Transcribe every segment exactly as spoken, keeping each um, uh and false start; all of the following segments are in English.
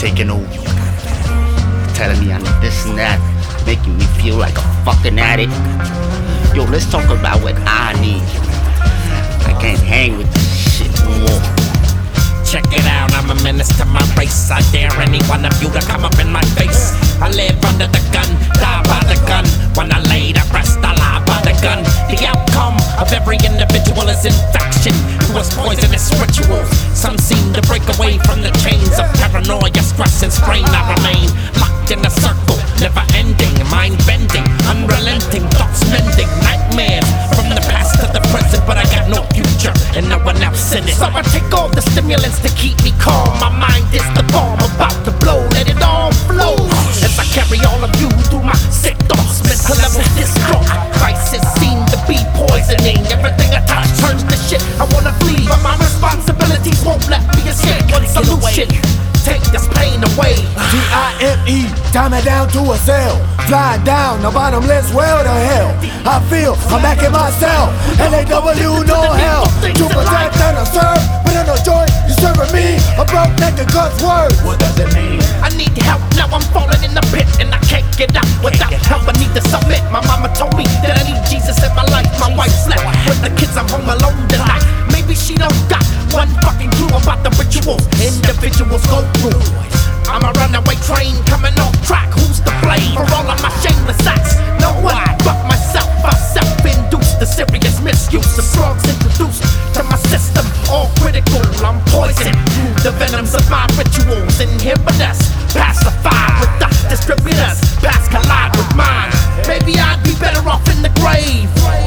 taking over, telling me I'm this and that, making me feel like a fucking addict. Yo, let's talk about what I need. I can't hang with this shit no more. Check it out, I'm a menace to my race. I dare any one of you to come up in my face. I live under the gun, die by the gun. When I lay to rest, I lie by the gun. The outcome of every individual is infection to us poisonous rituals. Some seem to break away from the chains of paranoia, stress and strain. I remain locked in a circle, never ending, mind bending, unrelenting, thoughts mending, nightmares from the past to the present. But I got no future and no one else in it. So I take all the stimulants to keep me calm. My mind is the bomb about to blow. Let it all flow as I carry all of you through my sick thoughts. Mental levels distraught. Crisis seem to be poisoning. Everything I touch turns to shit. I wanna flee, but my responsibilities won't let me escape. One solution: take this pain away. D I M E, time it down to a cell. Flying down the bottomless well to hell. I feel I'm back in myself. L A W no hell. To protect and to serve, but in no joy, you serving me a broke nigga cuss word. What does it mean? I need help, now I'm falling in the pit and I can't get out without help. I need to submit. My mama told me that I need Jesus in my life. My wife slept with the kids, I'm home alone tonight. Maybe she don't got one fucking clue about the rituals individuals go through. I'm a runaway train coming off track. Who's to blame for all of my shameless acts? No one but myself. I self-induced the serious misuse of drugs introduced to my system. All critical, I'm poisoned through the venoms of my rituals. Inhibit us, pacify with the distributors. Past collide with mine. Maybe I'd be better off in the grave.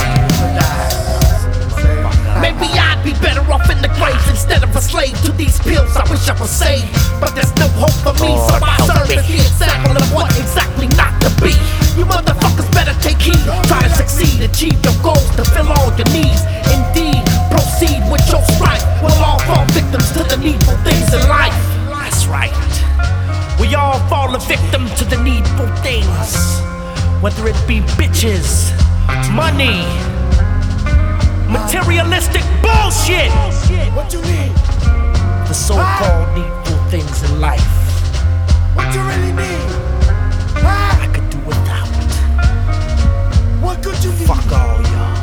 Maybe I'd be better off in the grave instead of a slave to these pills. I wish I was saved, but there's no hope for me. So I serve as the example of what exactly not to be. You motherfuckers better take heed. Try to succeed, achieve your goals, to fill all your needs. Indeed, proceed with your strife. We'll all fall victims to the needful things in life. That's right. We all fall a victim to the needful things. Whether it be bitches, money, materialistic bullshit. What you need? The so-called needful things in life. What you really need? I could do without. What could you need? Fuck all y'all.